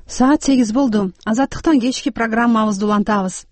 Саат 8 болду. Азаттыктан кечки программабызды улантабыз.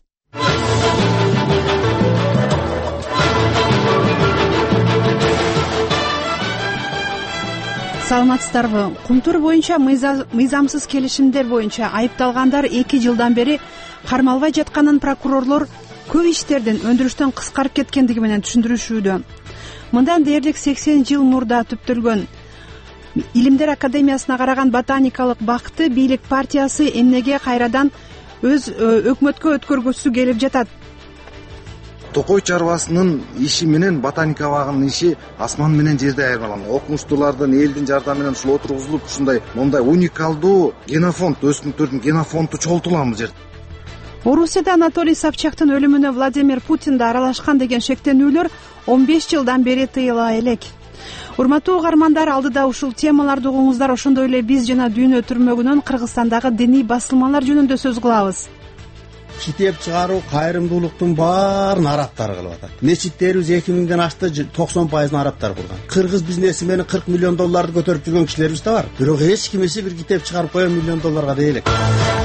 Саламатсыздарбы? Кумтур боюнча мыйзамсыз келишимдер боюнча айыпталгандар 2 жылдан бери кармалбай жатканын прокурорлор көп иштердин өндүрүштөн кыскарып кеткендиги менен түшүндүрүшүүдө. Мындан дээрлик 80 жыл мурда түптөлгөн Илимдер академиясына караган ботаникалык бакты бийлик партиясы эмнеге кайрадан өз өкмөткө өткөргүсү келип жатат? Токой чарбасынын иши менен ботаника багынын иши асман менен жерди айырмаланган. Окумуштуулардын элдин жардамы менен ушул отургузулуп ушундай мондай уникалдуу генофонд, өсүмдүктөрдүн генофонду чогултула бул жерде. Орусияда Анатолий Собчактын өлүмүнө Владимир Путин да аралашкан деген шектенүүлөр 15 жылдан бери тыйыла элек. Урматтуу угармандар, алдыда ушул темаларды угуңуздар, ошондой эле биз жана дүйнө түрмөгүнөн Кыргызстандагы диний басылмалар жөнүндө сөз кылабыз. Китеп чыгаруу кайрымдуулуктун баарын арабтар кылып атат. Мечиттерибиз 2000ден ашты, 90% арабтар курган. Кыргыз бизнеси менен 40 миллион долларды көтөрүп жүргөн кишилерибиз да бар. Бирок эч кимиси бир китеп чыгарып коюп миллион долларга дей элек.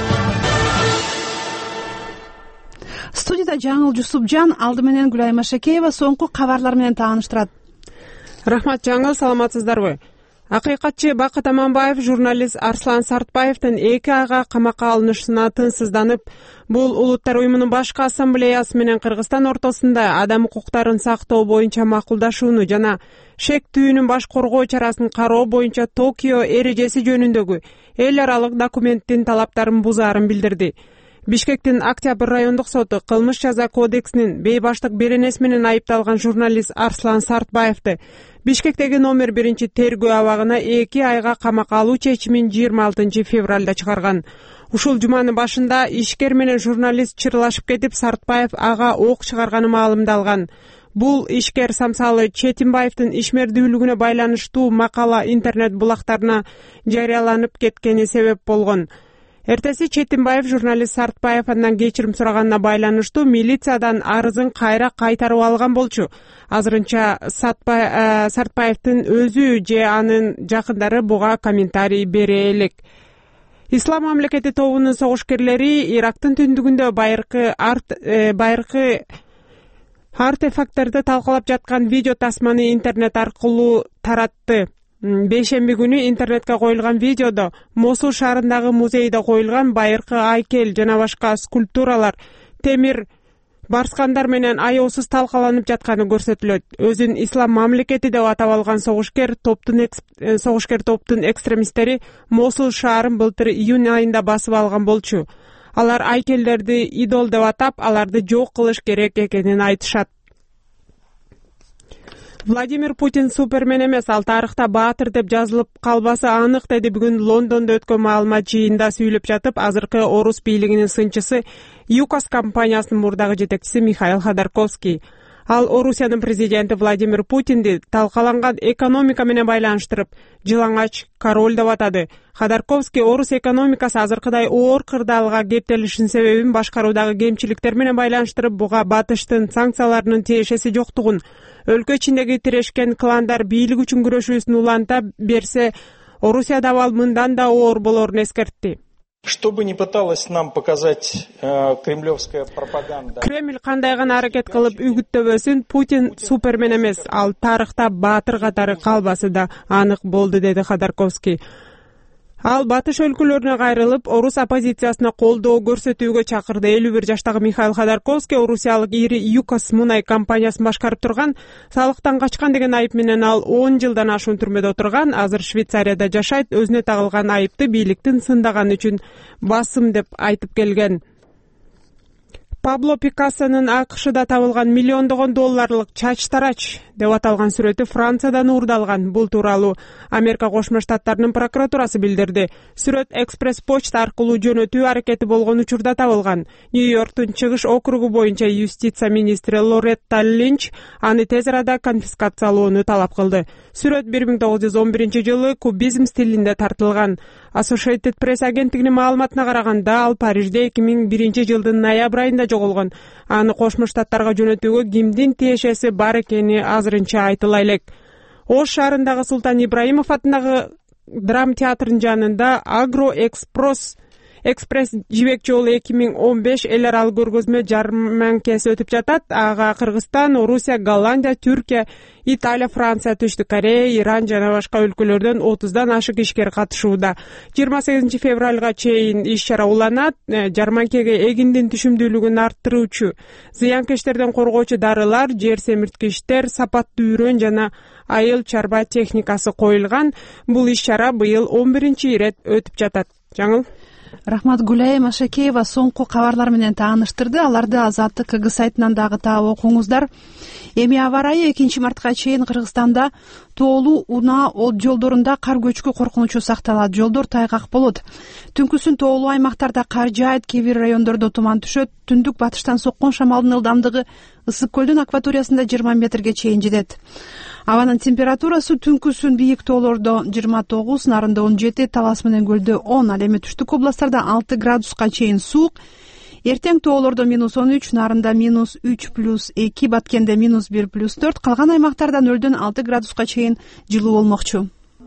Студияда Жаңыл Жусупжан, алды менен Гүлайма Шакеева соңку кабарлар менен тааныштырат. Рахмат Жаңыл, саламатсыздарбы? Акыйкатчы Бакыт Аманбаев журналист Арслан Сартбаевдин 2 айга камакка алынышына тынчсызданып, бул Улуттар уюмунун башкы ассамблеясы менен Кыргызстан ортосунда адам укуктарын сактоо боюнча макулдашууну жана шектүүнүн баш коргоо чарасын кароо боюнча Токио эрежеси жөнүндөгү эл аралык документтин талаптарын бузаарын билдирди. Бишкектин Октябрь райондук соту кылмыш жаза кодексинин бейбаштык беренеси менен айыпталган журналист Арслан Сартбаевди Бишкектеги номер 1 тергөө абагына 2 айга камакка алуу чечимин 26 февралда чыгарган. Ушул жуманын башында ишкер менен журналист чырлашып кетип, Сартбаев ага ок чыгарганы маалымдалган. Бул ишкер Самсалы Четимбаевдин ишмердүүлүгүнө байланыштуу макала интернет булактарына жарыяланып кеткени себеп болгон. Эртеси Четимбаев журналист Сартбаев андан кечирим сураганына байланыштуу милициядан арызын кайра кайтарып алган болчу. Азырынча Сартбаевдин өзү же анын жакындары буга комментарий бере элек. Ислам мамлекети тобунун согушкерлери Ирактын түндүгүндө байыркы артефакттарды талкалап жаткан видео тасманы интернет аркылуу таратты. Бейшемби күнү интернетке коюлган видеодо Мосул шаарындагы музейде коюлган байыркы айкел жана башка скульптуралар темир барскандар менен аеосуз талкаланып жатканы көрсөтүлөт. Өзүн Ислам мамлекети деп атап алган согушкер топтун экстремисттери Мосул шаарын былтыр июнь айында басып алган болчу. Алар айкелдерди идол деп атап, аларды жок кылыш керек экенин айтышат. Владимир Путин супермен эмес, ал тарыхта баатыр деп жазылып калбасы анык, деди бүгүн Лондондо өткөн маалымат жыйынында сүйлөп жатып азыркы орус бийлигинин сынчысы ЮКОС компаниясынын мурдагы жетекчиси Михаил Ходорковский. Ал Орусиянын президенти Владимир Путинди талкаланган экономика менен байланыштырып, жылаңач король деп атады. Ходорковский орус экономикасы азыркыдай оор кырдаалга кептелишинин себебин башкаруудагы кемчиликтер менен байланыштырып, буга батыштын санкцияларынын тиешеси жоктугун, өлкө ичиндеги тирешкен кландар бийлик үчүн күрөшүүсүн уланта берсе, Орусияда абал мындан да оор болорун эскертти. Что бы ни пыталась нам показать кремлевская пропаганда. Кремль кандай гана аракет кылып үгүттөбөсүн, Путин супермен эмес, ал тарыхта баатыр катары калбасы да анык болду, деди Ходорковский. Ал батыш өлкөлөрүнө кайрылып, орус оппозициясына колдоо көрсөтүүгө чакырды. 51 жаштагы Михаил Ходорковский орусиялык ири ЮКОС мунай компаниясын башкарып турган, салыктан качкан деген айып менен ал 10 жылдан ашуун түрмөдө отурган. Азыр Швейцарияда жашайт. Өзүнө тагылган айыпты бийликтин сындаганы үчүн басым деп айтып келген. Пабло Пикассонун АКШда табылган миллиондогон долларлык чач-тарач деп аталган сүрөтү Франциядан уурдалган. Бул тууралуу Америка Кошмо Штаттарынын прокуратурасы билдирди. Сүрөт экспресс-почта аркылуу жөнөтүү аракети болгон учурда табылган. Нью-Йорктун чыгыш округу боюнча юстиция министри Лоретта Линч аны тез арада конфискациялоону талап кылды. Сүрөт 1911 жылы кубизм стилинде тартылган. Associated Press агенттигинин маалыматына караганда, ал Парижде 2001 жылдын ноябрь айында жоголгон. Аны Кошмо Штаттарга жөнөтүүгө кимдин тиешеси бар экени азырынча айтыла элек. Ош шаарындагы Султан Ибраимов атындагы драма театрынын жанында Агро экспресс жибек жолу 2015 эл аралык көргөзмө жарманкеси өтүп жатат. Ага Кыргызстан, Орусия, Голландия, Түркия, Италия, Франция, Түштүк Корея, Иран жана башка өлкөлөрдөн 30дан ашык ишкер катышууда. 28 февралга чейин иш-чара уланат. Жарманкеге эгиндин түшүмдүүлүгүн арттыруучу, зыянкечтерден коргоочу дарылар, жер семирткичтер, сапаттуу үрөн жана айыл чарба техникасы коюлган. Бул иш-чара быйыл 11-чи ирет өтүп жатат. Жаңыл. Рахмат. Гүлайым Ашакеева соңку кабарлар менен тааныштырды. Аларды Азаттык КГ сайтынан дагы таап окуңуздар. Эми аба ырайы 2 мартка чейин Кыргызстанда тоолуу унаа жолдорунда кар көчкү коркунучу сакталат. Жолдор тайгак болот. Түнкүсүн тоолуу аймактарда кар жаайт, кээ бир райондордо туман түшөт. Түндүк батыштан соккон шамалдын ылдамдыгы Ысык көлдүн акваториясында 20 метрге чейин жетет. Абанын температурасы түнкүсүн бийик тоолордо 29, нарында 17, Талас менен көлдө 10, ал эми түштүк областтарда 6 градуска чейин суук. Эртең тоолордо -13, нарында -3+2, Баткенде -1+4, калган аймактарда 0-дөн 6 градуска чейин жылуу болмокчу.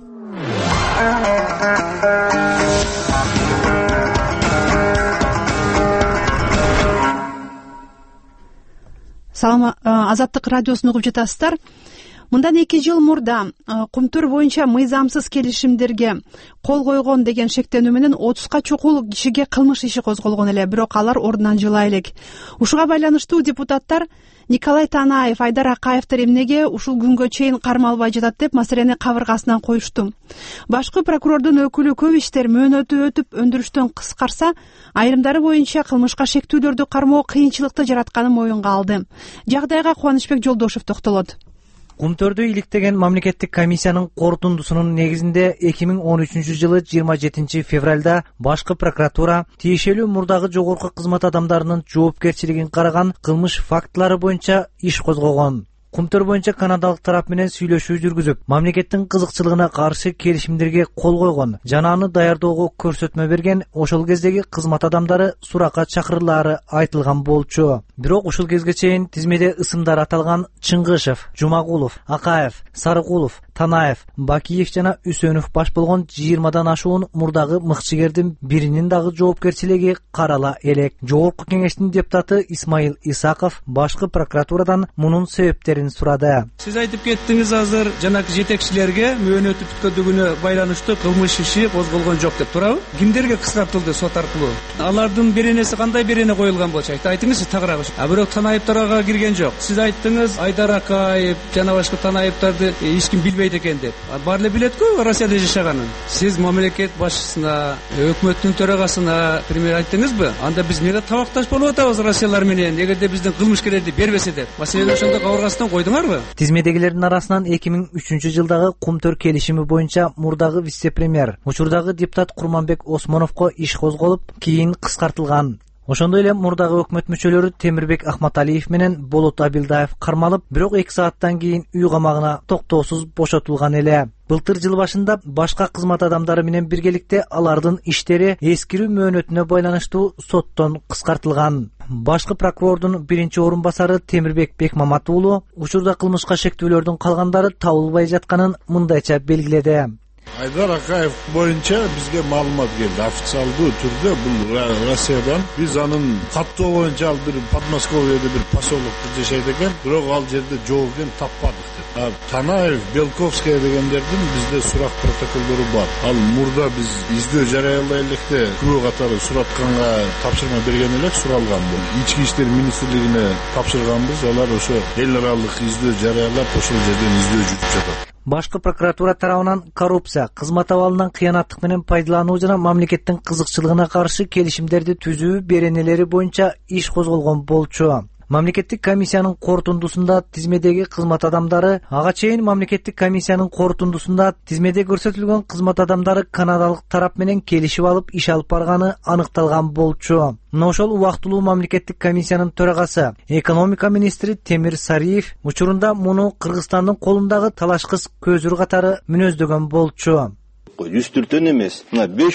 Азаттык радиосун угуп жатасыздар. Мындан 2 жыл мурда Кумтөр боюнча мыйзамсыз келишимдерге кол койгон деген шектенүү менен 30га чукул кишиге кылмыш иши козголгон эле, бирок алар ордунан жыла элек. Ушуга байланыштуу депутаттар Николай Танаев, Айдар Акаевдер эмнеге ушул күнгө чейин кармалбай жатат деп маселени кабыргасынан коюшту. Башкы прокурордун өкүлү көп иштер мөөнөтү өтүп өндүрүштөн кыскарса, айрымдары боюнча кылмышка шектүүлөрдү кармоо кыйынчылыкты жаратканын моюнга алды. Жагдайга Кубанычбек Жолдошев токтолот. Кумтөрдү иликтеген мамлекеттик комиссиянын корутундусунун негизинде 2013 жылы 27 февралда башкы прокуратура тиешелүү мурдагы жогорку кызмат адамдарынын жоопкерчилигин караган кылмыш фактылары боюнча иш козгогон. Кумтөр боюнча канадалык тарап менен сүйлөшүү жүргүзүп, мамлекеттин кызыкчылыгына каршы келишимдерге кол койгон жана аны даярдоого көрсөтмө берген ошол кездеги кызмат адамдары суракка чакырылаары айтылган болчу. Бирок ушул кезге чейин тизмеде ысымдар аталган Чыңгышев, Жумагулов, Акаев, Сарыкулов, Танаев, Бакиев жана Үсөнов баш болгон 20дан ашуун мурдагы мыкчыгердин биринин дагы жоопкерчилиги карала элек. Жогорку кеңештин депутаты Исмаил Исаков башкы прокуратурадан мунун себептерин сурады. Сиз айтып кеттиңиз, азыр жанакы жетекчилерге мөөнөтү бүткөндүгүнө байланыштуу кылмыш иши козголгон жок деп туурабы? Кимдерге кыскартылды сот аркылуу? Алардын беренеси кандай берене коюлган болчу? Айтыңызчы тагыраак. Бирок Танаевдарга кирген жок. Сиз айттыңыз, Айдар Акаев жана башка Танаевдарды эч ким билбейт экен деп. Баары эле билет-ку Россияда жашаганын. Сиз мамлекет башчысына, өкмөттүн төрагасына премьер айттыңызбы? Анда биз эмнеге табакташ болуп атабыз Россиялар менен, эгерде биздин кылмышкерлерди бербесе деп. Маселени ошондо кабыргасынан койдуңарбы? Тизмедегилердин арасынан 2003 жылдагы Кумтөр келишими боюнча мурдагы вице-премьер, учурдагы депутат Курманбек Осмоновго иш козголуп, кийин кыскартылган. Ошондой эле мурдагы өкмөт мүчөлөрү Темирбек Ахматалиев менен Болот Абилдаев кармалып, бирок 2 сааттан кийин үй камагына токтоосуз бошотулган эле. Былтыр жыл башында башка кызмат адамдары менен биргеликте алардын иштери эскирүү мөөнөтүнө байланыштуу соттон кыскартылган. Башкы прокурордун биринчи орун басары Темирбек Бекмамат уулу учурда кылмышка шектүүлөрдүн калгандары табылбай жатканын мындайча белгиледи. Айдар Акаев боюнча бизге маалымат келди. Официалдуу түрдө бул Россиядан биз анын каттоо боюнча ал бир Подмосковьеде бир поселокто жашайт экен, бирок ал жерде жооп берген таппадык деп. Танаев, Белковская дегендердин бизде сурак протоколдору бар. Ал мурда биз издөө жарыялай электе күбө катары суратканга тапшырма берген элек, суралган бул. Ички иштер министрлигине тапшырганбыз, алар ошо эл аралык издөө жарыялап ошол жерден издөө жүрүп жатат. Башкы прокуратура тарабынан коррупция, кызмат абалынан кыянаттык менен пайдалануу жана мамлекеттин кызыкчылыгына каршы келишимдерди түзүү беренелери боюнча иш козголгон болчу. Мамлекеттик комиссиянын корутундусунда тизмедеги кызмат адамдары ага чейин мамлекеттик комиссиянын корутундусунда тизмеде көрсөтүлгөн кызмат адамдары канадалык тарап менен келишип алып иш алып барганы аныкталган болчу. Мына ошол убактылуу мамлекеттик комиссиянын төрагасы, экономика министри Темир Сариев учурунда муну Кыргызстандын колундагы талашкыс көзүр катары мүнөздөгөн болчу. 104 эмес, мына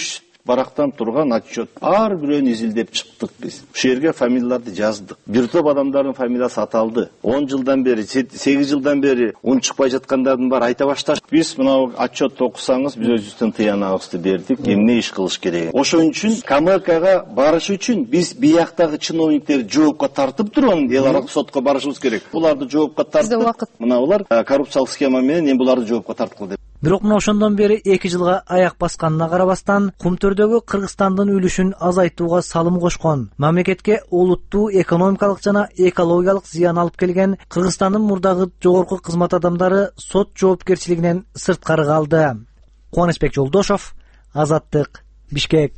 барактан турган отчет. Ар бирөөнү изилдеп чыктык биз. Ушул жерге фамилияларды жаздык. Бир топ адамдардын фамилиясы аталды. 10 жылдан бери, 8 жылдан бери un чыкпай жаткандардын баары айта башташ. Биз мына отчетты окусаңыз, биз өзүбүздүн тыянагыбызды бердик, эмне иш кылыш керек. Ошон үчүн КМКга барыш үчүн биз бияктагы чиновниктерди жоопко тартып турган эл аралык сотко барышыбыз керек. Буларды жоопко тартып, мына булар коррупциялык схема менен эми буларды жоопко тарткыла деп. Бирок мына ошондон бери 2 жылга аяк басканына карабастан Кумтөрдөгү Кыргызстандын үлүшүн азайтууга салым кошкон, мамлекетке олуттуу экономикалык жана экологиялык зыян алып келген Кыргызстандын мурдагы жогорку кызмат адамдары сот жоопкерчилигинен сырткары калды. Кубанычбек Жолдошов, Азаттык, Бишкек.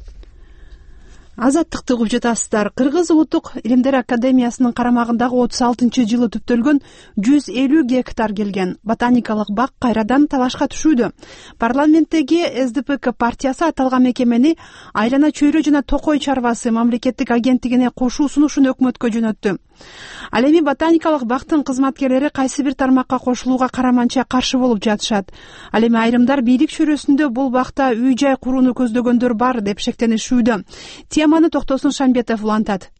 Азаттыкты угуп жатасыздар. Кыргыз Улуттук Илимдер Академиясынын карамагындагы 36-жылы түптөлгөн 150 гектар келген ботаникалык бак кайрадан талашка түшүүдө. Парламенттеги СДПК партиясы аталган мекемени Айлана Чөйрө жана Токой чарбасы мамлекеттик агенттигине кошуу сунушун өкмөткө жөнөттү. Ал эми ботаникалык бактын кызматкерлери кайсы бир тармакка кошулууга караманча каршы болуп жатышат. Ал эми айрымдар бийлик чөйрөсүндө бул бакта үй-жай курууну көздөгөндөр бар деп шектенишүүдө. Теманы Токтосун Шамбетов улантат.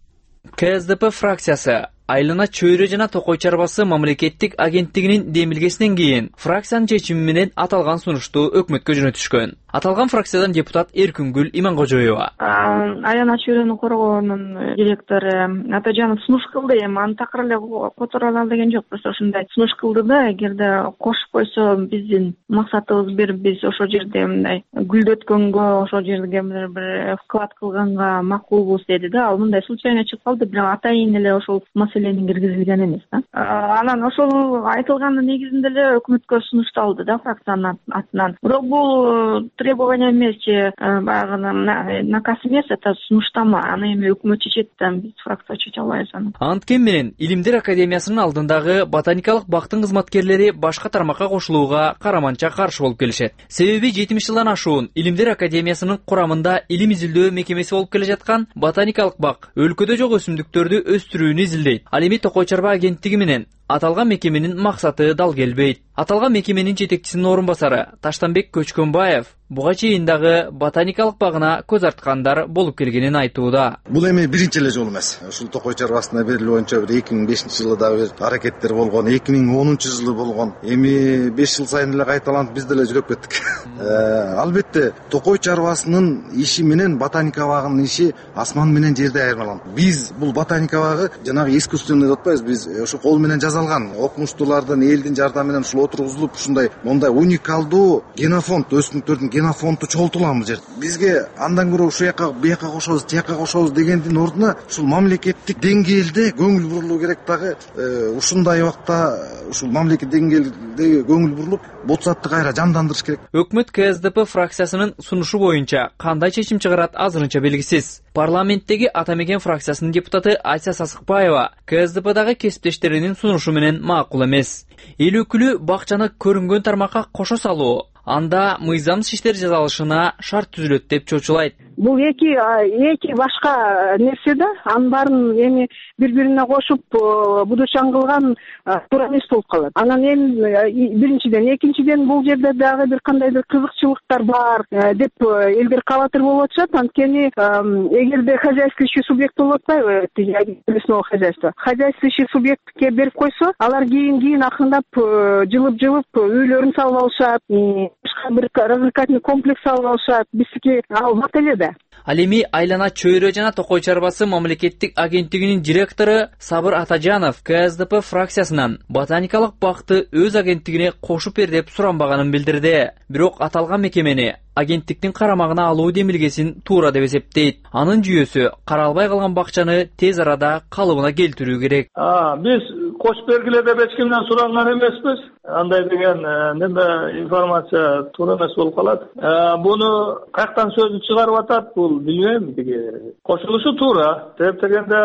КСДП фракциясы Айлана Чөйрө жана Токой чарбасы мамлекеттик агенттигинин демилгесинен кийин фракциянын чечими менен аталган сунушту өкмөткө жөнөтүшкөн. Аталган фракциядан депутат Эркүнгүл Имангожоева. Айлана Чөйрөнү коргоонун директору Атажанов сунуш кылды, эми аны такыр эле которо алалы деген жок. Просто ошондой сунуш кылды да, эгерде кошуп койсо биздин максатыбыз бир, биз ошол жерде мындай гүлдөткөнгө, ошол жерге бир вклад кылганга макулбуз деди да. Ал мындай случайно чыгып калды, бирок атайын эле ошол маселенин киргизилген эмес да. Анан ошол айтылгандын негизинде эле өкмөткө сунушталды да фракциянын атынан. Бирок бул требование эмес же баягы наказ эмес, это сунуштама. Аны эми өкмөт чечет да, биз фракция чече албайбыз аны. Анткени менен Илимдер Академиясынын алдындагы ботаникалык бактын кызматкерлери башка тармакка кошулууга караманча каршы болуп келишет. Себеби 70 жылдан ашуун Илимдер Академиясынын курамында илим изилдөө мекемеси болуп келе жаткан ботаникалык бак өлкөдө жок өсүмдүктөрдү өстүрүүнү изилдейт. Ал эми Токой чарба агенттиги менен аталган мекеменин максаты дал келбейт. Аталган мекеменин жетекчисинин орун басары Таштанбек Көчкөнбаев буга чейин дагы ботаникалык багына көз арткандар болуп келгенин айтууда. Бул эми биринчи эле жол эмес. Ушул Токой чарбасына берилүү боюнча 2005-жылы да бир аракеттер болгон, 2010-жылы болгон. Эми 5 жыл сайын эле кайталанып биз деле жүрөп кеттик. Албетте Токой чарбасынын иши менен ботаника багынын иши асман менен жерди айырмаланат. Биз бул ботаника багы жанагы искусственный деп атпайбыз, биз ошо кол менен жасалган окумуштуулардын элдин жардамы менен ушул отургузулуп ушундай мондай уникалдуу генофонд, өсүмдүктөрдүн генофонду чогултуламыз жер. Бизге андан көрө ушул жака бияка кошобуз, тияка кошобуз дегендин ордуна ушул мамлекеттик деңгээлде көңүл бурулуу керек дагы. Ушундай убакта ушул мамлекеттик деңгээлде көңүл бурулуп, ботсатты кайра жандандырыш керек. Өкмөт КСДП фракциясынын сунушу боюнча кандай чечим чыгарат азырынча белгисиз. Парламенттеги Ата Мекен фракциясынын депутаты Айса Сасыкбаева КСДПдагы кесиптештеринин сунушу менен макул эмес. Эл өкүлү бакчаны көрүнгөн тармакка кошо салуу, анда мыйзамсыз иштер жасалышына шарт түзүлөт деп чочулайт. Бул эки башка нерсе да, анын баарын эми бири-бирине кошуп будучан кылган туура эмес болуп калат. Анан эми биринчиден, экинчиден бул жерде дагы бир кандайдыр кызыкчылыктар бар деп элдер кабатыр болуп атышат. Анткени эгерде хозяйствующий субъект болуп атпайбы, лесного хозяйства, хозяйствующий субъектке берип койсо, алар кийин акырындап жылып үйлөрүн салып алышат, башка бир развлекательный комплекс салып алышат. Биздики ал бат эле да. Ал эми Айлана Чөйрө жана Токой чарбасы мамлекеттик агенттигинин директору Сабыр Атажанов КСДП фракциясынан ботаникалык бакты өз агенттигине кошуп бер деп суранбаганын билдирди. Бирок аталган мекемени агенттиктин карамагына алуу демилгесин туура деп эсептейт. Анын жүйөсү каралбай калган бакчаны тез арада калыбына келтирүү керек. Биз кошуп бергиле деп эч кимден суранган эмеспиз. Андай деген неме информация туура эмес болуп калат. Буну каяктан сөзү чыгарып атат, бул билбейм. Кошулушу туура. Деп дегенде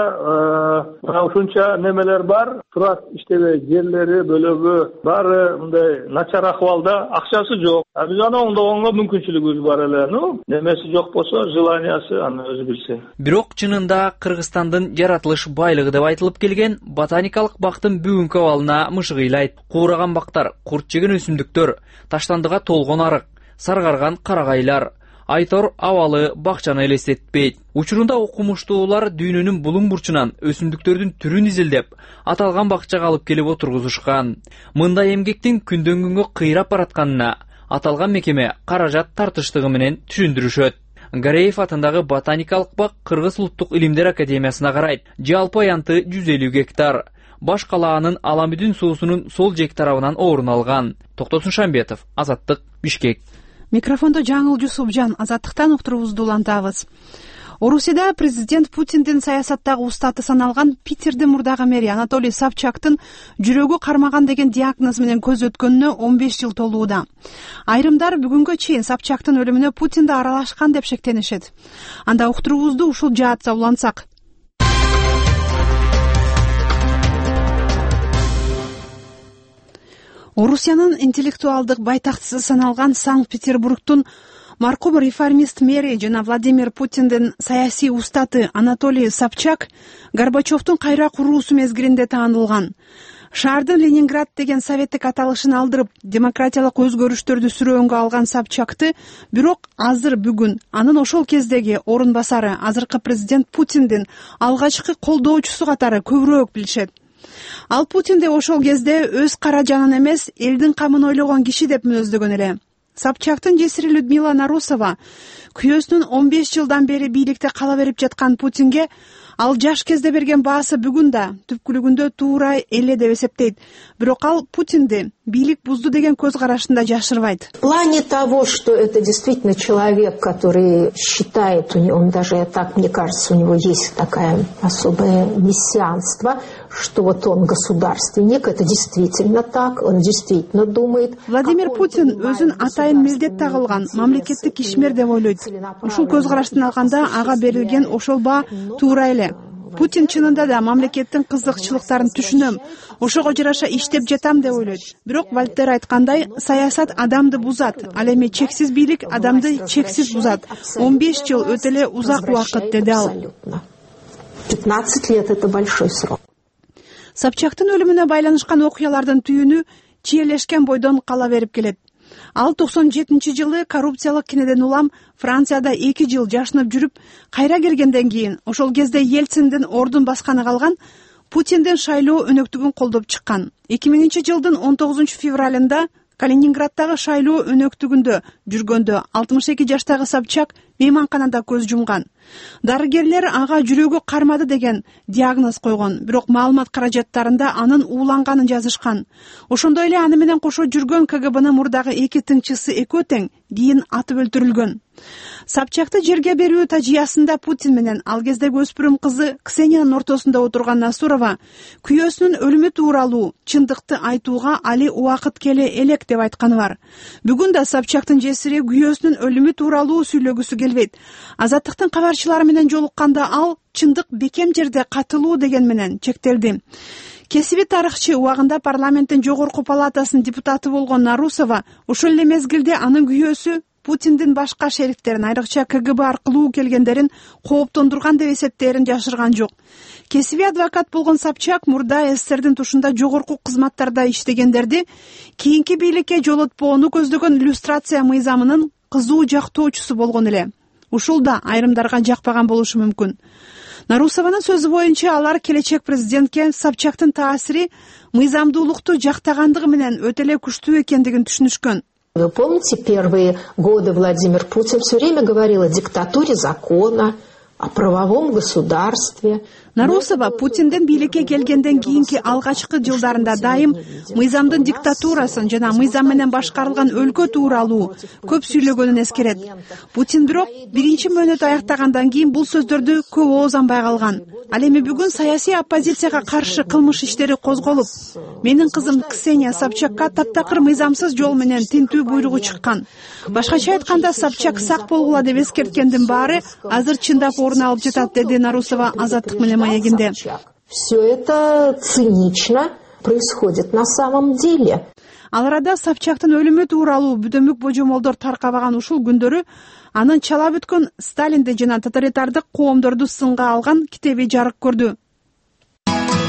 ушунча немелер бар, тура иштебей жерлери, бөлөгү баары мындай начар акыбалда, акчасы жок. Биз аны оңдогонго мүмкүнчүлүгүбүз бар эле. Немеси жок болсо, желаниясы аны өзү билсин. Бирок чынында Кыргызстандын жаратылыш байлыгы деп айтылып келген ботаникалык бактын бүгүнкү абалына мышыгыйлайт. Куураган бактар, курт жеген өсүмдүктөр, таштандыга толгон арык, саргарган карагайлар, Айтор абалы бакчаны элестетпейт. Учурунда окумуштуулар дүйнөнүн булуң бурчунан өсүмдүктөрдүн түрүн изилдеп, аталган бакчага алып келип отургузушкан. Мындай эмгектин күндөн күнгө кыйрап баратканына аталган мекеме каражат тартыштыгы менен түшүндүрүшөт. Гареев атындагы ботаникалык бак Кыргыз улуттук илимдер академиясына карайт. Жалпы аянты 150 гектар. Баш калаанын Аламүдүн суусунун сол жек тарабынан орун алган. Токтосун Шамбетов, Азаттык, Бишкек. Микрофондо Жаңыл Жусупжан, Азаттыктан уктуруубузду улантабыз. Орусияда президент Путиндин саясаттагы устаты саналган Питердин мурдагы мэри Анатолий Собчактын жүрөгү кармаган деген диагноз менен көз өткөнүнө 15 жыл толууда. Айрымдар бүгүнгө чейин Собчактын өлүмүнө Путин да аралашкан деп шектенишет. Анда уктуруубузду ушул жаатта улантсак. Орусиянын интеллектуалдык байтакчысы саналган Санкт-Петербургтун маркум реформист мэри жана Владимир Путиндин саясий устаты Анатолий Собчак Горбачевдун кайра куруусу мезгилинде таанылган. Шаардын Ленинград деген советтик аталышын алдырып, демократиялык өзгөрүштөрдү сүрөөнгө алган Собчакты, бирок азыр бүгүн анын ошол кездеги орун басары азыркы президент Путиндин алгачкы колдоочусу катары көбүрөөк билишет. Ал Путинди ошол кезде өз кара жанын эмес, элдин камын ойлогон киши деп мүнөздөгөн эле. Собчактын жесири Людмила Нарусова күйөөсүнүн 15 жылдан бери бийликте кала берип жаткан Путинге ал жаш кезде берген баасы бүгүн да түпкүлүгүндө туура эле деп эсептейт. Бирок ал Путинди бийлик бузду деген көз карашында жашырбайт. В плане того, что это действительно человек, который считает, он даже так, мне кажется, у него есть такое особое мессианство, что вот он государственник, это действительно так, он действительно думает. Владимир Путин өзүн атайын милдет тагылган мамлекеттик ишмер деп ойлойт. Ушул көз караштан алганда ага берилген ошол баа туура эле. Путин чынында да мамлекеттин кызыкчылыктарын түшүнөм, ошого жараша иштеп жатам деп ойлойт. Бирок Вольтер айткандай, саясат адамды бузат, ал эми чексиз бийлик адамды чексиз бузат. 15 жыл өтө эле узак убакыт, деди ал. 15 лет это большой срок. Собчактын өлүмүнө байланышкан окуялардын түйүнү чиелешкен бойдон кала берип келет. Ал 97-жылы коррупциялык кенеден улам Францияда 2 жыл жашынып жүрүп, кайра келгенден кийин ошол кезде Ельциндин ордун басканы калган, Путиндин шайлоо өнөктүгүн колдоп чыккан. 2000-жылдын 19 февралында Калининграддагы шайлоо өнөктүгүндө жүргөндө 62 жаштагы Собчак мейманканада көз жумган. Дарыгерлер ага жүрөгү кармады деген диагноз койгон, бирок маалымат каражаттарында анын ууланганын жазышкан. Ошондой эле аны менен кошо жүргөн КГБнын мурдагы 2 тыңчысы экөө тең кийин атып өлтүрүлгөн. Собчакты жерге берүү тажыясында Путин менен ал кездеги өспүрүм кызы Ксениянын ортосунда отурган Насурова күйөөсүнүн өлүмү тууралуу чындыкты айтууга али убакыт келе элек деп айтканы бар. Бүгүн да Собчактын жесири күйөөсүнүн өлүмү тууралуу сүйлөгүсү келбейт. Азаттыктын кабарчылары менен жолукканда ал чындык бекем жерде катылуу деген менен чектелди. Кесиби тарыхчы, убагында парламенттин жогорку палатасынын депутаты болгон Нарусова ошол эле мезгилде анын күйөөсү Путиндин башка шериктерин, айрыкча КГБ аркылуу келгендерин кооптондурган деп эсептээрин жашырган жок. Кесиби адвокат болгон Собчак мурда СССРдин тушунда жогорку кызматтарда иштегендерди кийинки бийликке жолотпоону көздөгөн иллюстрация мыйзамынын кызуу жактоочусу болгон эле. Ушул да айрымдарга жакпаган болушу мүмкүн. Нарусованын сөзү боюнча алар келечек президентке Собчактын таасири мыйзамдуулукту жактагандыгы менен өтө эле күчтүү экендигин түшүнүшкөн. Вы помните, первые годы Владимир Путин все время говорил о диктатуре закона, о правовом государстве. Нарусова Путиндин бийликке келгенден кийинки алгачкы жылдарында дайым мыйзамдын диктатурасын жана мыйзам менен башкарылган өлкө тууралуу көп сүйлөгөнүн эскерет. Путин бирок биринчи мөөнөт аяктагандан кийин бул сөздөрдү көп оозанбай калган. Ал эми бүгүн саясий оппозицияга каршы кылмыш иштери козголуп, менин кызым Ксения Собчакка таптакыр мыйзамсыз жол менен тинтүү буйругу чыккан. Башкача айтканда, Собчак сак болгула деп эскерткендин баары азыр чындап орун алып жатат, деди Нарусова Азаттык менен маегинде. Все это цинично происходит на самом деле. Ал арада Собчактын өлүмү тууралуу бүдөмүк божомолдор таркабаган ушул күндөрү анын чалап өткөн Сталинди жана тоталитардык коомдорду сынга алган китеби жарык көрдү.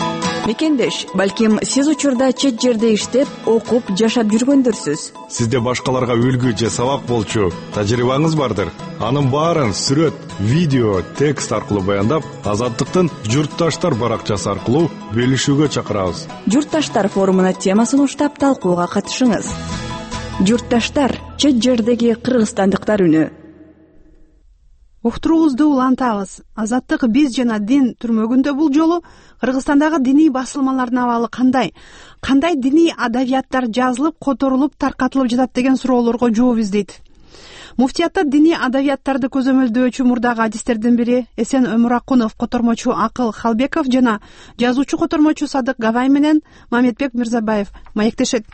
мекендеш, балким сиз учурда чет жерде иштеп, окуп, жашап жүргөндүрсүз. Сизде башкаларга үлгү же сабак болчу тажрыйбаңыз бардыр. Анын баарын сүрөт, видео, текст аркылуу баяндап, Азаттыктын Журтташтар баракчасы аркылуу бөлүшүүгө чакырабыз. Журтташтар форумуна темасын уштап талкууга катышыңыз. Журтташтар, чет жердеги кыргызстандыктар үнү. Уктуруңузду улантабыз. Азаттык биз жана дин түрмөгүндө бул жолу Кыргызстандагы диний басылмалардын абалы кандай? Кандай диний адабияттар жазылып, которулуп, таркатылып жатат деген суроолорго жооп издейт. Муфтиятта диний адабияттарды көзөмөлдөөчү мурдагы адистердин бири Эсен Өмүракунов, котормочу Акыл Халбеков жана жазуучу котормочу Садык Гавай менен Мамедбек Мирзабаев маектешет.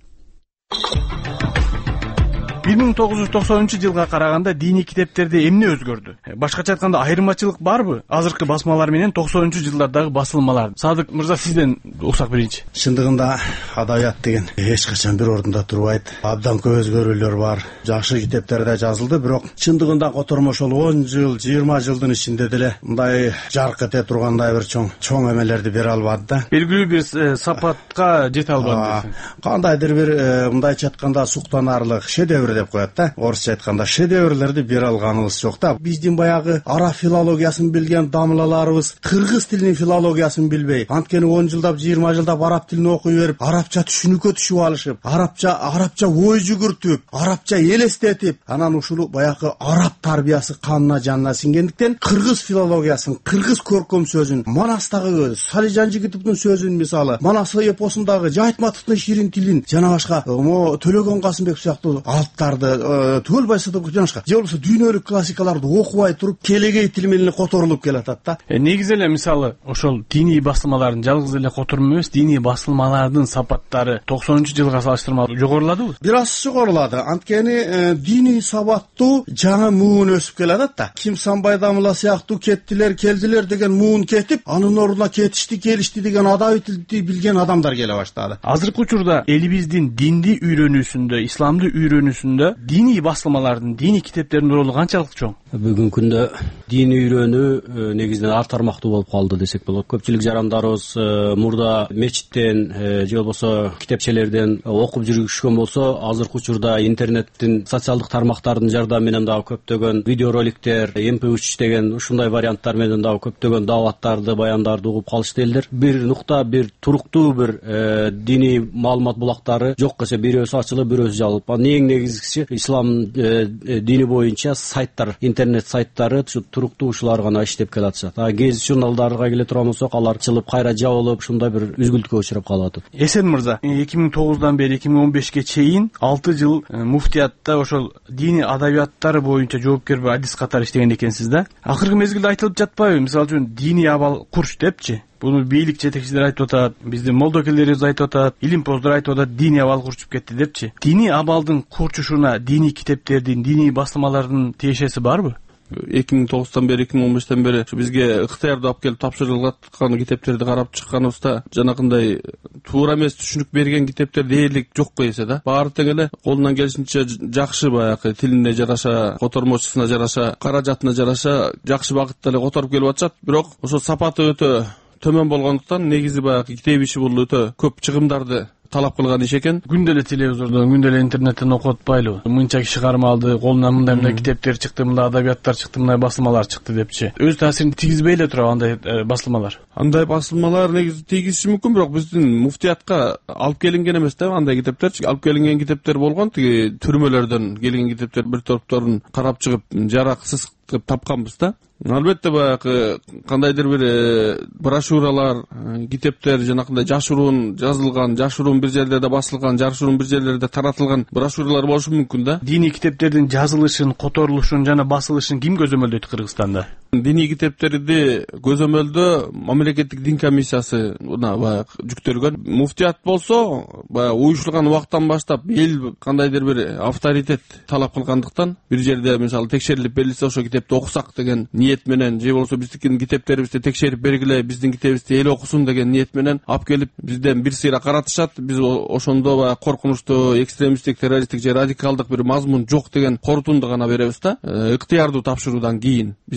1990-жылга караганда диний китептерде эмне өзгөрдү? Башкача айтканда айырмачылык барбы? Азыркы басмалар менен 90-жылдардагы басылмалар. Садык мырза, сизден уксак берейинчи. Чындыгында адабият деген эч качан бир ордунда турбайт. Абдан көп өзгөрүүлөр бар. Жакшы китептерде жазылды, бирок чындыгында котормош ол 10 жыл, 20 жылдын ичинде деле мындай жарк эте тургандай бир чоң эмелерди бере албады да. Белгилүү бир сапатка жете албады. Кандайдыр бир мындайча айтканда суктанарлык шедевр деп коет да. Орусча айтканда шедеврлерди бере алганыбыз жок да. Биздин баягы араб филологиясын билген дамлаларыбыз кыргыз тилинин филологиясын билбей, анткени 10 жылдап, 20 жылдап араб тилин окуй берип, арабча түшүнүккө түшүп алышып, арабча ой жүгүртүп, арабча элестетип, анан ушул баягы араб тарбиясы канына жанына сиңгендиктен кыргыз филологиясын, кыргыз көркөм сөзүн, Манастагы Салижан Жигитовдун сөзүн мисалы, Манас эпосундагы Жайтматовдун ширин тилин жана башка Төлөгөн Касымбек сыяктуу алыптарды, Түгөл Байсадыков жана башка же болбосо дүйнөлүк классикаларды окубай туруп келегей тил менен которулуп келатат да. Негизи эле мисалы ошол диний басылмалардын жалгыз эле которум эмес, диний басылмалардын сапаттары 90-жылга салыштырмалуу жогоруладыбы? Бир аз жогорулады. Анткени диний сабаттуу жаңы муун өсүп келатат да. Ким Санбай Дамыла сыяктуу кеттилер, келдилер деген муун кетип, анын ордуна кетишти, келишти деген адабий тилди билген адамдар келе баштады. Азыркы учурда элибиздин динди үйрөнүүсүндө, исламды үйрөнүүсүндө диний басылмалардын, диний китептердин ролу канчалык чоң? Бүгүнкү күндө дин үйрөнүү негизинен ар тармактуу болуп калды десек болот. Көпчүлүк жарандарыбыз мурда мечиттен же болбосо китепчелерден окуп жүргүзүшкөн болсо, азыркы учурда интернеттин, социалдык тармактардын жардамы менен дагы көптөгөн видеороликтер, MP3 деген ушундай варианттар менен дагы көптөгөн дааваттарды, баяндарды угуп калышты элдер. Бир нукта, бир туруктуу бир диний маалымат булактары жок десе бирөөсү ачылып, бирөөсү жабылып. Эң негизгиси ислам дини боюнча сайттар, интернет сайттары туруктуу ушулар гана иштеп келатышат. Гезит журналдарга келе турган болсок, алар чылып кайра жабылып, ушундай бир үзгүлтүккө учурап калат. Эсен мырза, 2009-дан бери 2015ге чейин 6 жыл муфтиятта ошол диний адабияттар боюнча жоопкер адис катары иштеген экенсиз да. Акыркы мезгилде айтылып жатпайбы? Мисалы үчүн диний абал курч депчи. Буну бийлик жетекчилер айтып атат, биздин молдокелерибиз айтып атат, илимпоздор айтып атат, диний абал курчуп кетти депчи. Диний абалдын курчушуна диний китептердин, диний басылмалардын тиешеси барбы? 2009-тан бери 2015-тен бери бизге ыктыярды алып келип тапшырылган китептерди карап чыкканыбызда жанакындай туура эмес түшүнүк берген китептер дээрлик жокко эсе да. Баары тең эле колунан келишинче жакшы баягы тилине жараша, котормочусуна жараша, каражатына жараша жакшы багытта эле которуп келип атышат. Бирок ошо сапаты өтө төмөн болгондуктан негизи баягы китеп иши бул өтө көп чыгымдарды талап кылган иш экен. Күндө эле телевизордон, күндө эле интернеттен окуп атпайлыбы? Мынча киши карма алды, колунан мындай китептер чыкты, мындай адабияттар чыкты, мындай басылмалар чыкты депчи. Өз таасирин тийгизбей эле турабы андай басылмалар? Андай басылмалар негизи тийгизиши мүмкүн, бирок биздин муфтиятка алып келинген эмес да андай китептерчи. Алып келинген китептер болгон, тиги түрмөлөрдөн келген китептер бир топторун карап чыгып, жараксыз кылып тапканбыз да. Албетте баягы кандайдыр бир брошюралар, китептер жанакындай жашыруун жазылган, жашыруун бир жерлерде басылган, жашыруун бир жерлерде таратылган брошюралар болушу мүмкүн да. Диний китептердин жазылышын, которулушун жана басылышын ким көзөмөлдөйт Кыргызстанда? Диний китептерди көзөмөлдөө мамлекеттик дин комиссиясы баягы жүктөлгөн. Муфтият болсо баягы уюшулган убакыттан баштап эл кандайдыр бир авторитет талап кылгандыктан бир жерде мисалы текшерилип берилсе ошо китепти окусак деген ниет менен же болбосо биздикин китептерибизди текшерип бергиле, биздин китебибизди эл окусун деген ниет менен алып келип бизден бир сыйра каратышат. Биз ошондо баягы коркунучтуу, экстремисттик, террористтик же радикалдык бир мазмун жок деген корутунду гана беребиз да. Ыктыярдуу тапшыруудан кийин биз мисалы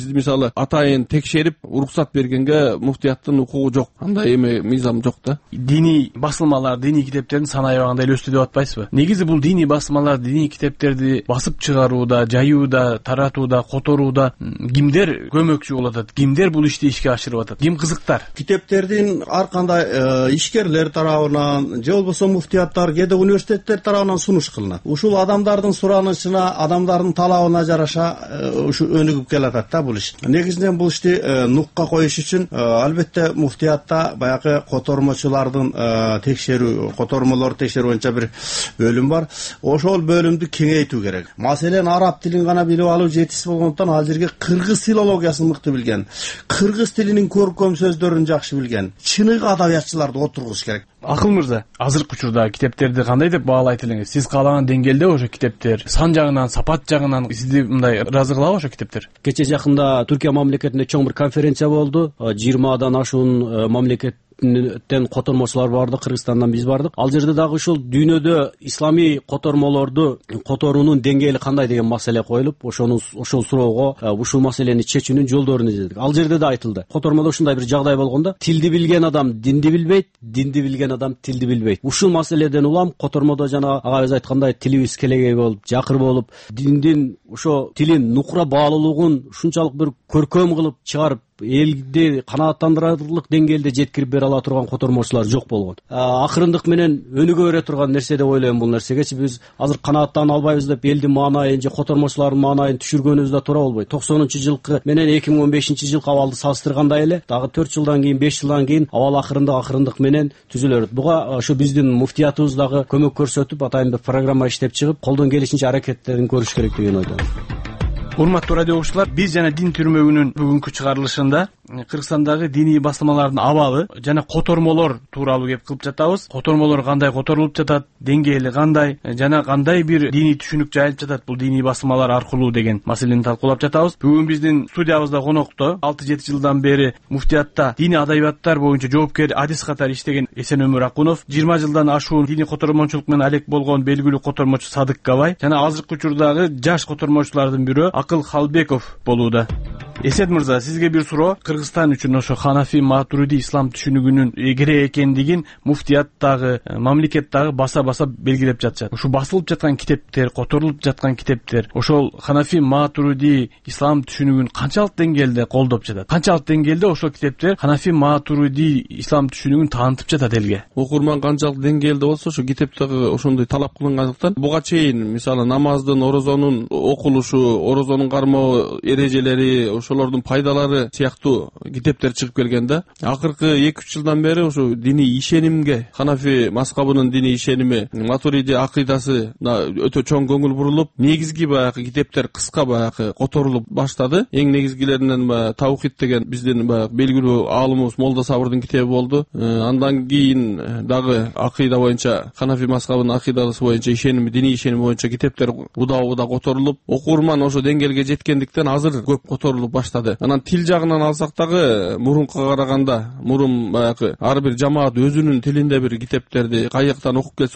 мисалы атайын текшерип уруксат бергенге муфтияттын укугу жок, андай эме мыйзам жок да. Диний басылмалар, диний китептердин саны аябагында эле өстү деп атпайсызбы? Негизи бул диний басылмалар, диний китептерди басып чыгарууда, жаюуда, таратууда, которууда кимдер көмөкчү болуп атат? Кимдер бул ишти ишке ашырып атат? Ким кызыктар? Китептердин ар кандай ишкерлер тарабынан же болбосо муфтияттар, кээде университеттер тарабынан сунуш кылынат. Ушул адамдардын суранычына, адамдардын талабына жараша ушу өнүгүп келатат да бул иш. Негизинен бул ишти нукка коюш үчүн албетте муфтиятта баягы котормочулардын текшерүү, котормолорду текшерүү боюнча бир бөлүм бар. Ошол бөлүмдү кеңейтүү керек. Маселен араб тилин гана билип алуу жетишсиз болгондуктан ал жерге кыргыз филологиясын мыкты билген, кыргыз тилинин көркөм сөздөрүн жакшы билген чыныгы адабиятчыларды отургуш керек. Акыл мырза, азыркы учурда китептерди кандай деп баалайт элеңиз? Сиз каалаган деңгээлде ошо китептер сан жагынан, сапат жагынан сизди мындай ыраазы кылабы ошо китептер? Кече жакында Түркия мамлекетинде чоң бир конференция болду. 20 ашуун мамлекет котормочулар барды, Кыргызстандан биз бардык. Ал жерде дагы ушул дүйнөдө исламий котормолорду которуунун деңгээли кандай деген маселе коюлуп, ошол суроого ушул маселени чечүүнүн жолдорун издедик. Ал жерде да айтылды. Котормодо ушундай бир жагдай болгондо, тилди билген адам динди билбейт, динди билген адам тилди билбейт. Ушул маселеден улам котормодо жана агабыз айткандай тилибиз келегей болуп, жакыр болуп, диндин ошо тилин нукура баалуулугун ушунчалык бир көркөм кылып чыгарып, элди канааттандырарлык деңгээлде жеткирип бере ала турган котормочулар жок болгон. Акырындык менен өнүгө бере турган нерсе деп ойлойм бул нерсегечи. Биз азыр канааттана албайбыз деп элдин маанайын же котормочулардын маанайын түшүргөнүбүз да туура болбойт. 90-жылкы менен 2015-жылкы абалды салыштырганда эле дагы 4 жылдан кийин, 5 жылдан кийин абал акырындык менен түзүлө берет. Буга ошо биздин муфтиятыбыз дагы көмөк көрсөтүп, атайын бир программа иштеп чыгып, колдон келишинче аракеттерин көрүш керек деген ойдомун. Урматтуу радио угуучулар, биз жана дин түрмөгүнүн бүгүнкү чыгарылышында Кыргызстандагы диний басылмалардын абалы жана котормолор тууралуу кеп кылып жатабыз. Котормолор кандай которулуп жатат, деңгээли кандай жана кандай бир диний түшүнүк жайылып жатат бул диний басылмалар аркылуу деген маселени талкуулап жатабыз. Бүгүн биздин студиябызда конокто 6-7 жылдан бери муфтиятта диний адабияттар боюнча жоопкер адис катары иштеген Эсенөмүр Акунов, 20 жылдан ашуун диний котормочулук менен алек болгон белгилүү котормочу Садык Кабай жана азыркы учурдагы жаш котормочулардын бирөө Акыл Халбеков болууда. Эсет мырза, сизге бир суроо. Кыргызстан үчүн ошо Ханафи Матуриди ислам түшүнүгүнүн керек экендигин муфтияттагы, мамлекеттагы баса белгилеп жатышат. Ушу басылып жаткан китептер, которулуп жаткан китептер ошол Ханафи Матуриди ислам түшүнүгүн канчалык деңгээлде колдоп жатат? Канчалык деңгээлде ошол китептер Ханафи Матуриди ислам түшүнүгүн таанытып жатат элге? Окурман канчалык деңгээлде болсо, ошо китептеги ошондой талап кылынгандыктан буга чейин мисалы намаздын, орозонун окулушу, орозонун кармоо эрежелери, ошолордун пайдалары сыяктуу китептер чыгып келген да. Акыркы 2-3 жылдан бери ошо диний ишенимге, Ханафи мазхабынын диний ишеними, Матуриди акыйдасы өтө чоң көңүл бурулуп, негизги баягы китептер кыска баягы которулуп баштады. Эң негизгилеринен Таухид деген биздин баягы белгилүү аалымыбыз Молда Сабырдын китеби болду. Андан кийин дагы акыйда боюнча, Ханафи мазхабынын акыйдасы боюнча ишеними, диний ишеними боюнча китептер удаа которулуп, окурман ошо деңгээлге жеткендиктен азыр көп которулуп баштады. Анан тил жагынан алсак дагы мурункуга караганда, мурун баягы ар бир жамаат өзүнүн тилинде бир китептерди каяктан окуп келсе,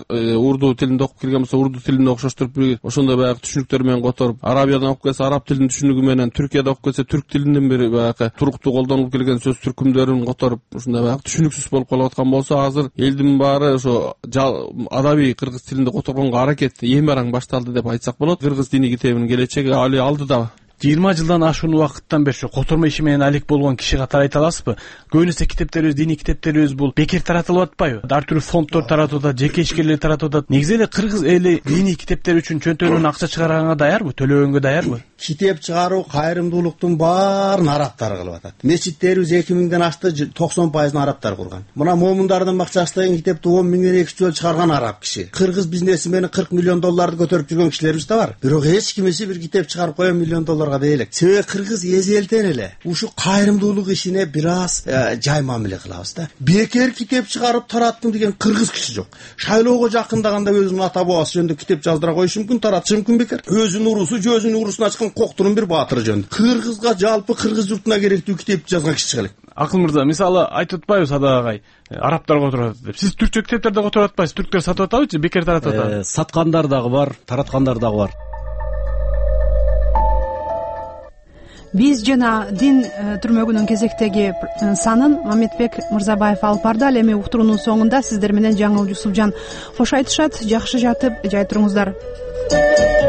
урду тилинде окуп келген болсо урду тилинде окшоштуруп, ошондой баягы түшүнүктөр менен которуп, арабиядан окуп келсе араб тилинин түшүнүгү менен, Түркияда окуп келсе түрк тилинин бир баягы туруктуу колдонулуп келген сөз түркүмдөрүн которуп, ушундай баягы түшүнүксүз болуп калып аткан болсо, азыр элдин баары ошо адабий кыргыз тилинде которгонго аракет эң бараң башталды деп айтсак болот. Кыргыз диний китебинин келечеги али алдыда. 20 жылдан ашуун убакыттан бери котормо иши менен алек болгон киши катары айта аласызбы? Көбүнесе китептерибиз, диний китептерибиз бул бекер таратылып атпайбы? Ар түрдүү фонддор таратып атат, жеке ишкерлер таратып атат. Негизи эле кыргыз эли диний китептер үчүн чөнтөгүнөн акча чыгарганга даярбы? Төлөгөнгө даярбы? Китеп чыгаруу кайрымдуулуктун баарын арабтар кылып атат. Мечиттерибиз 2000ден ашты, 90% арабтар курган. Мына Момундардын бакчасы деген китепти 10 миңден 2 жол чыгарган араб киши. Кыргыз бизнесмени 40 миллион долларды көтөрүп жүргөн кишилерибиз да бар. Бирок эч кимиси бир китеп чыгарып коюп миллион долларга дейлек. Себеби кыргыз эзелтен эле ушу кайрымдуулук ишине бир аз жай мамиле кылабыз да. Бекер китеп чыгарып тараттым деген кыргыз киши жок. Шайлоого жакындаганда өзүнүн ата бабасы жөнүндө китеп жаздыра коюшу мүмкүн, таратышы мүмкүн бекер. Өзүнүн урусу же өзүнүн урусун ачкан коктунун бир баатыры жөнүндө. Кыргызга жалпы кыргыз журтуна керектүү китепти жазган киши чыга элек. Акыл мырза, мисалы айтып атпайбы Садак агай, арабтар которуп атат деп. Сиз түркчө китептерди которуп атпайсыз, түрктөр сатып атабы же бекер таратып атабы? Саткандар дагы бар, тараткандар дагы бар. биз жана дин түрмөгүнүн кезектеги санын Мамедбек Мырзабаев алып барды. Ал эми уктуруунун соңунда сиздер менен Жаңыл Жусупжан кош айтышат. Жакшы жатып жай туруңуздар.